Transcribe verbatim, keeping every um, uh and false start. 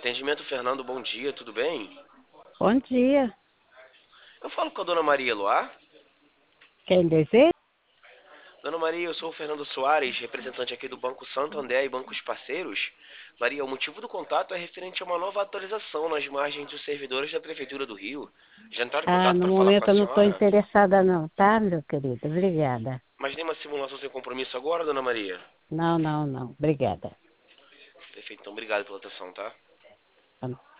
Atendimento Fernando, bom dia, tudo bem? Bom dia. Eu falo com a dona Maria Luar. Quem deseja? Dona Maria, eu sou o Fernando Soares, representante aqui do Banco Santander e bancos parceiros. Maria, o motivo do contato é referente a uma nova atualização nas margens dos servidores da Prefeitura do Rio. Já entraram em Ah, contato no para falar com momento a eu não estou senhora? interessada não, tá, meu querido? Obrigada. Mas nem uma simulação sem compromisso agora, dona Maria? Não, não, não. Obrigada. Perfeito, então obrigado pela atenção, tá?